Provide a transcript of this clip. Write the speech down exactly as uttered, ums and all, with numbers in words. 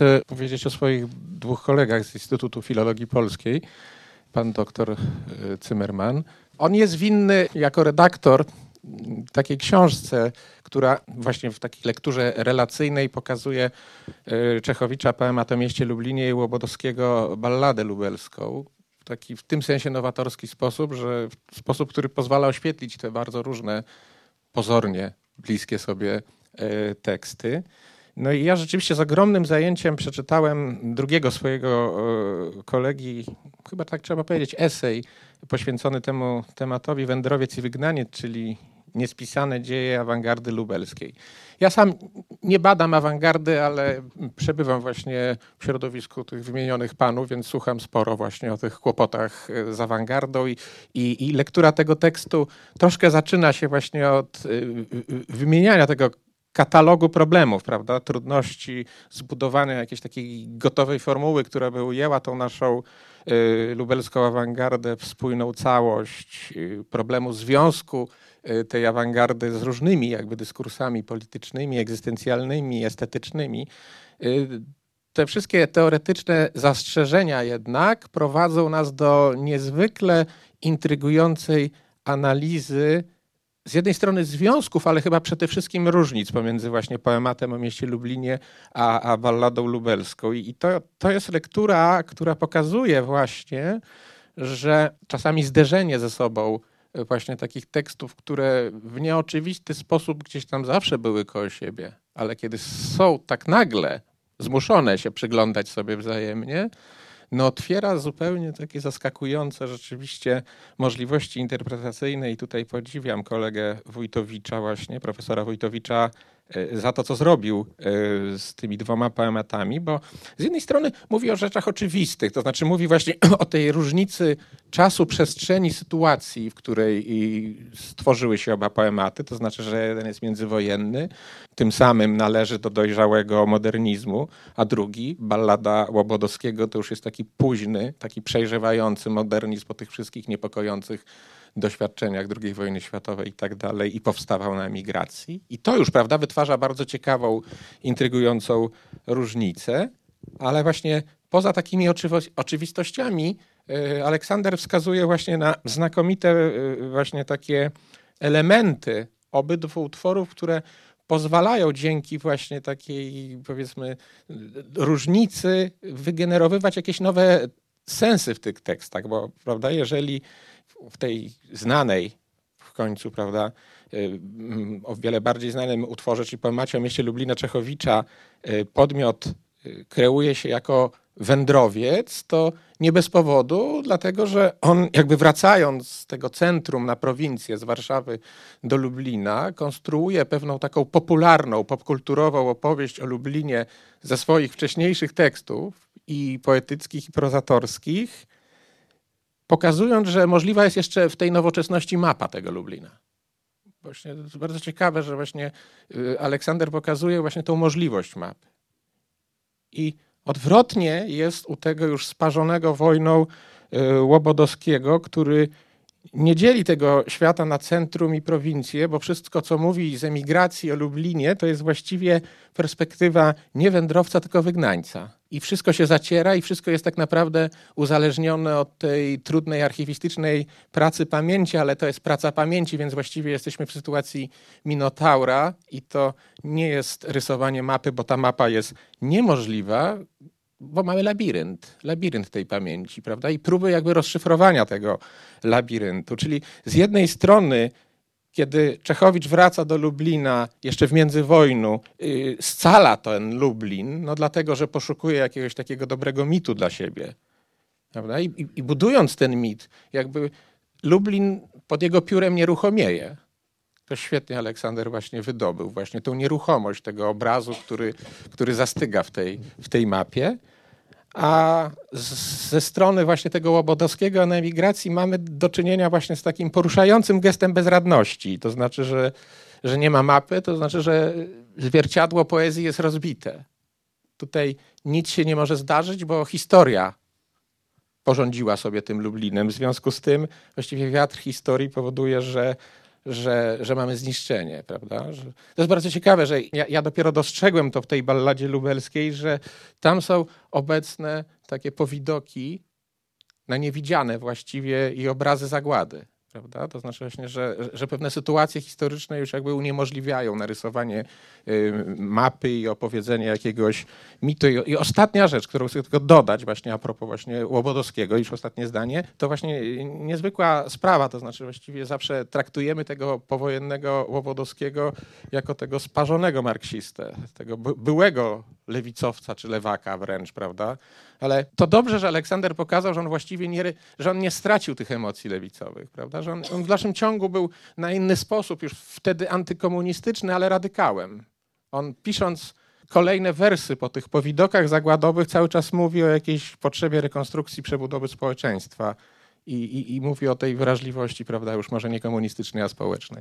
chcę powiedzieć o swoich dwóch kolegach z Instytutu Filologii Polskiej, pan doktor Zimmermann. On jest winny jako redaktor takiej książce, która właśnie w takiej lekturze relacyjnej pokazuje Czechowicza poemat o mieście Lublinie i Łobodowskiego balladę lubelską. W taki w tym sensie nowatorski sposób, że w sposób, który pozwala oświetlić te bardzo różne, pozornie bliskie sobie teksty. No i ja rzeczywiście z ogromnym zajęciem przeczytałem drugiego swojego kolegi, chyba tak trzeba powiedzieć, esej poświęcony temu tematowi Wędrowiec i wygnaniec, czyli niespisane dzieje awangardy lubelskiej. Ja sam nie badam awangardy, ale przebywam właśnie w środowisku tych wymienionych panów, więc słucham sporo właśnie o tych kłopotach z awangardą i, i, i lektura tego tekstu troszkę zaczyna się właśnie od wymieniania tego katalogu problemów, prawda? Trudności zbudowania jakiejś takiej gotowej formuły, która by ujęła tą naszą y, lubelską awangardę w spójną całość, y, problemu związku y, tej awangardy z różnymi jakby dyskursami politycznymi, egzystencjalnymi, estetycznymi. Y, te wszystkie teoretyczne zastrzeżenia jednak prowadzą nas do niezwykle intrygującej analizy z jednej strony związków, ale chyba przede wszystkim różnic pomiędzy właśnie poematem o mieście Lublinie a, a balladą lubelską. I to, to jest lektura, która pokazuje właśnie, że czasami zderzenie ze sobą właśnie takich tekstów, które w nieoczywisty sposób gdzieś tam zawsze były koło siebie, ale kiedy są tak nagle zmuszone się przyglądać sobie wzajemnie, no otwiera zupełnie takie zaskakujące rzeczywiście możliwości interpretacyjne i tutaj podziwiam kolegę Wójtowicza właśnie, profesora Wójtowicza za to, co zrobił z tymi dwoma poematami, bo z jednej strony mówi o rzeczach oczywistych, to znaczy mówi właśnie o tej różnicy czasu, przestrzeni, sytuacji, w której stworzyły się oba poematy, to znaczy, że jeden jest międzywojenny, tym samym należy do dojrzałego modernizmu, a drugi, ballada Łobodowskiego, to już jest taki późny, taki przejrzewający modernizm po tych wszystkich niepokojących doświadczeniach drugiej wojny światowej i tak dalej i powstawał na emigracji. I to już, prawda, wytwarza bardzo ciekawą, intrygującą różnicę, ale właśnie poza takimi oczywistościami Aleksander wskazuje właśnie na znakomite właśnie takie elementy obydwu utworów, które pozwalają dzięki właśnie takiej, powiedzmy, różnicy wygenerowywać jakieś nowe sensy w tych tekstach, bo, prawda, jeżeli w tej znanej w końcu, prawda, o wiele bardziej znanym utworze, czyli poemacie o mieście Lublina Czechowicza, podmiot kreuje się jako wędrowiec, to nie bez powodu, dlatego że on jakby wracając z tego centrum na prowincję, z Warszawy do Lublina, konstruuje pewną taką popularną, popkulturową opowieść o Lublinie ze swoich wcześniejszych tekstów i poetyckich, i prozatorskich, pokazując, że możliwa jest jeszcze w tej nowoczesności mapa tego Lublina. Właśnie to jest bardzo ciekawe, że właśnie Aleksander pokazuje właśnie tą możliwość mapy. I odwrotnie jest u tego już sparzonego wojną Łobodowskiego, który nie dzieli tego świata na centrum i prowincję, bo wszystko, co mówi z emigracji o Lublinie, to jest właściwie perspektywa nie wędrowca, tylko wygnańca. I wszystko się zaciera i wszystko jest tak naprawdę uzależnione od tej trudnej archiwistycznej pracy pamięci, ale to jest praca pamięci, więc właściwie jesteśmy w sytuacji Minotaura i to nie jest rysowanie mapy, bo ta mapa jest niemożliwa, bo mamy labirynt, labirynt tej pamięci, prawda? I próby jakby rozszyfrowania tego labiryntu. Czyli z jednej strony, kiedy Czechowicz wraca do Lublina jeszcze w międzywojnu, yy, scala ten Lublin, no dlatego, że poszukuje jakiegoś takiego dobrego mitu dla siebie, prawda? I, i, i budując ten mit, jakby Lublin pod jego piórem nieruchomieje. To świetnie Aleksander właśnie wydobył, właśnie tą nieruchomość tego obrazu, który, który zastyga w tej, w tej mapie. A z, ze strony właśnie tego Łobodowskiego na emigracji mamy do czynienia właśnie z takim poruszającym gestem bezradności. To znaczy, że, że nie ma mapy, to znaczy, że zwierciadło poezji jest rozbite. Tutaj nic się nie może zdarzyć, bo historia porządziła sobie tym Lublinem. W związku z tym właściwie wiatr historii powoduje, że że, że mamy zniszczenie, prawda? Że, to jest bardzo ciekawe, że ja, ja dopiero dostrzegłem to w tej balladzie lubelskiej, że tam są obecne takie powidoki na niewidziane właściwie i obrazy zagłady. Prawda? To znaczy właśnie, że, że pewne sytuacje historyczne już jakby uniemożliwiają narysowanie y, mapy i opowiedzenie jakiegoś mitu. I, I ostatnia rzecz, którą chcę tylko dodać właśnie a propos właśnie Łobodowskiego, już ostatnie zdanie, to właśnie niezwykła sprawa, to znaczy właściwie zawsze traktujemy tego powojennego Łobodowskiego jako tego sparzonego marksistę, tego by, byłego lewicowca czy lewaka wręcz, prawda? Ale to dobrze, że Aleksander pokazał, że on właściwie nie, że on nie stracił tych emocji lewicowych, prawda? Że on, on w dalszym ciągu był na inny sposób już wtedy antykomunistyczny, ale radykałem. On pisząc kolejne wersy po tych powidokach zagładowych cały czas mówi o jakiejś potrzebie rekonstrukcji, przebudowy społeczeństwa i, i, i mówi o tej wrażliwości, prawda, już może nie komunistycznej, a społecznej.